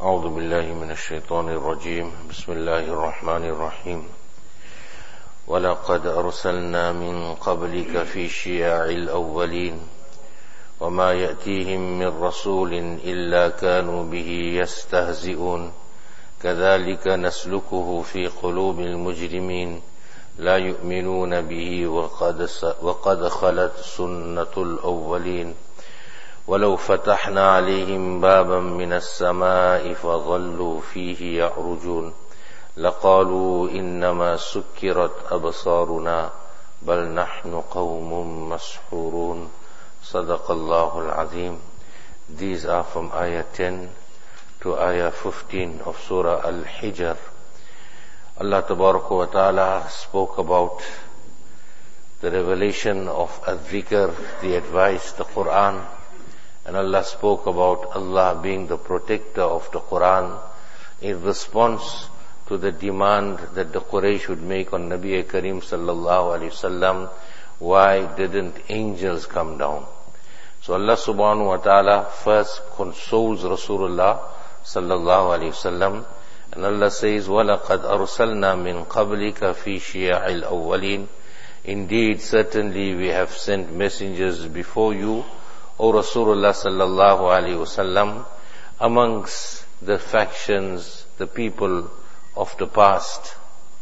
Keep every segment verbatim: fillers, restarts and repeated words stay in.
أعوذ بالله من الشيطان الرجيم بسم الله الرحمن الرحيم ولقد أرسلنا من قبلك في شيع الأولين وما يأتيهم من رسول إلا كانوا به يستهزئون كذلك نسلكه في قلوب المجرمين لا يؤمنون به وقد, وقد خلت سنة الأولين ولو فتحنا عليهم بابا من السماء فظلوا فيه يعرجون لقالوا إنما سكرت أبصارنا بل نحن قوم مسحورون صدق الله العظيم. These are from ayah ten to ayah fifteen of Surah Al-Hijr. Allah Tabaraka wa Ta'ala spoke about the revelation of Al-Dhikr, the advice, the Quran. And Allah spoke about Allah being the protector of the Quran in response to the demand that the Quraysh would make on Nabi Kareem sallallahu alayhi wasallam. Why didn't angels come down? So Allah subhanahu wa ta'ala first consoles Rasulullah sallallahu alayhi wasallam, and Allah says, وَلَقَدْ أَرْسَلْنَا مِنْ قَبْلِكَ فِي شِيَعِ الْأَوَّلِينَ. Indeed, certainly we have sent messengers before you, O Rasulullah sallallahu alayhi wasallam, amongst the factions, the people of the past.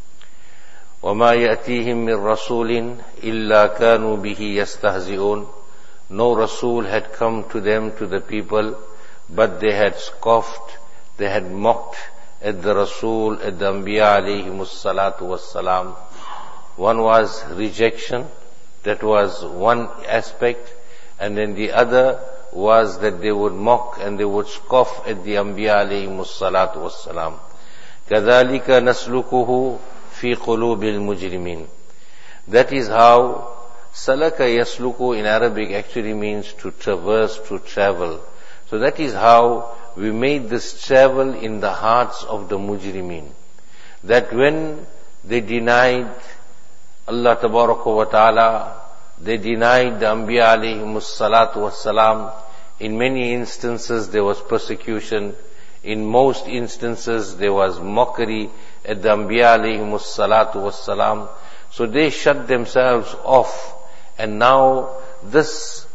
وَمَا يَأْتِيهِم مِّن رَّسُولٍ إِلَّا كَانُوا بِهِ يَسْتَهْزِئُونَ. No Rasul had come to them, to the people, but they had scoffed, they had mocked at the Rasul, at the Anbiya alayhimus salatu wassalam. One was rejection, that was one aspect. And then the other was that they would mock and they would scoff at the Anbiya alayhimus salatu wassalam. كَذَلِكَ نَسْلُكُهُ فِي قُلُوبِ الْمُجْرِمِينَ. That is how Salaka Yasluku in Arabic actually means to traverse, to travel. So that is how we made this travel in the hearts of the Mujrimeen. That when they denied Allah Tabaraka wa Ta'ala, they denied the Anbiya alayhimus salatu wassalam. In many instances there was persecution. In most instances there was mockery at the Anbiya alayhimus salatu wassalam. So they shut themselves off. And now this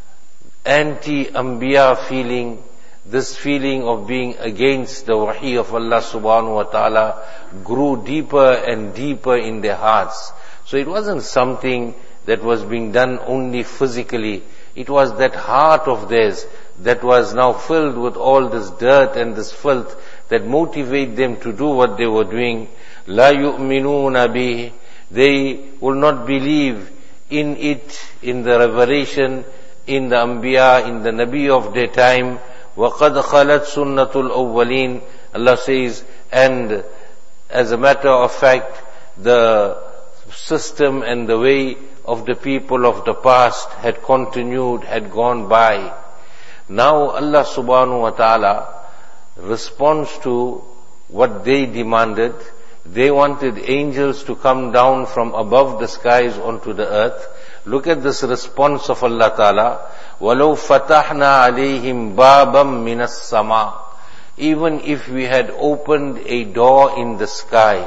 anti-Anbiya feeling, this feeling of being against the wahi of Allah subhanahu wa ta'ala grew deeper and deeper in their hearts. So it wasn't something that was being done only physically. It was that heart of theirs that was now filled with all this dirt and this filth that motivated them to do what they were doing. La yu'minuna bih. They will not believe in it, in the revelation, in the Anbiya, in the Nabi of their time. وَقَدْ خَلَتْ سُنَّةُ الْأَوَّلِينَ. Allah says, and as a matter of fact, the system and the way of the people of the past had continued, had gone by. Now Allah subhanahu wa ta'ala responds to what they demanded. They wanted angels to come down from above the skies onto the earth. Look at this response of Allah ta'ala. وَلَوْ فَتَحْنَا عَلَيْهِمْ بَابًا مِنَ السَّمَاءِ. Even if we had opened a door in the sky,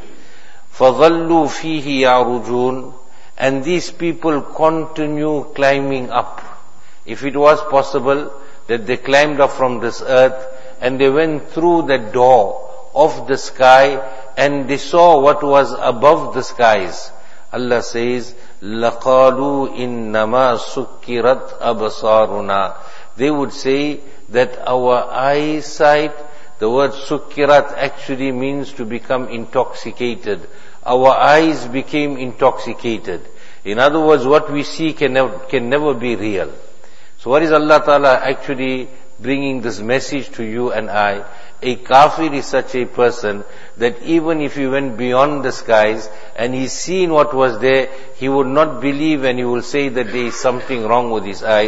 فَظَلُّوا فِيهِ يَعْرُجُونَ. And these people continue climbing up. If it was possible that they climbed up from this earth and they went through the door of the sky and they saw what was above the skies, Allah says, لَقَالُوا إِنَّمَا سُكِّرَتْ أَبْصَارُنَا. They would say that our eyesight, the word sukkirat actually means to become intoxicated. Our eyes became intoxicated. In other words, what we see can never, can never be real. So what is Allah Ta'ala actually bringing this message to you and I? A kafir is such a person that even if he went beyond the skies and he's seen what was there, he would not believe and he will say that there is something wrong with his eyes.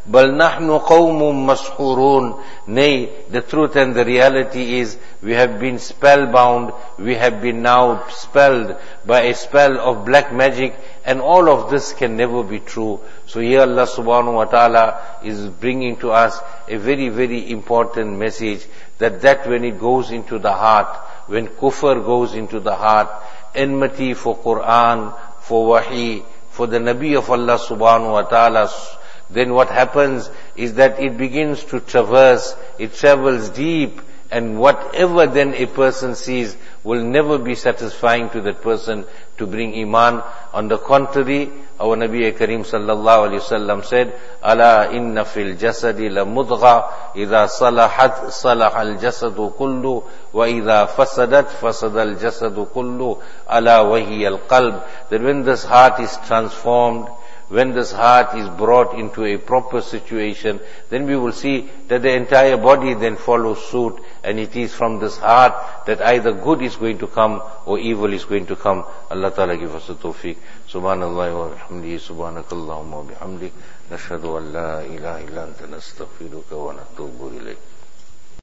بَلْ نَحْنُ قَوْمٌ مَسْحُورُونَ. Nay, the truth and the reality is we have been spellbound, we have been now spelled by a spell of black magic, and all of this can never be true. So here Allah subhanahu wa ta'ala is bringing to us a very, very important message, that that when it goes into the heart, when kufr goes into the heart, enmity for Quran, for wahi, for the Nabi of Allah subhanahu wa ta'ala, then what happens is that it begins to traverse, it travels deep, and whatever then a person sees will never be satisfying to that person to bring iman. On the contrary, our Nabi Kareem sallallahu alayhi wasallam said, "Ala inna fil jasadi la mudgha, idha salahat salaha al jasadu kullu, wa idha fasadat fasada al jasadu kullu, ala wahi al qalb." That when this heart is transformed, when this heart is brought into a proper situation, then we will see that the entire body then follows suit, and it is from this heart that either good is going to come or evil is going to come. Allah Ta'ala give us the tawfiq. Subhanallah wa bihamdihi, subhanakallahumma wa bihamdik, nashhadu an la ilaha illa anta nastaghfiruka wa natubu ilayk.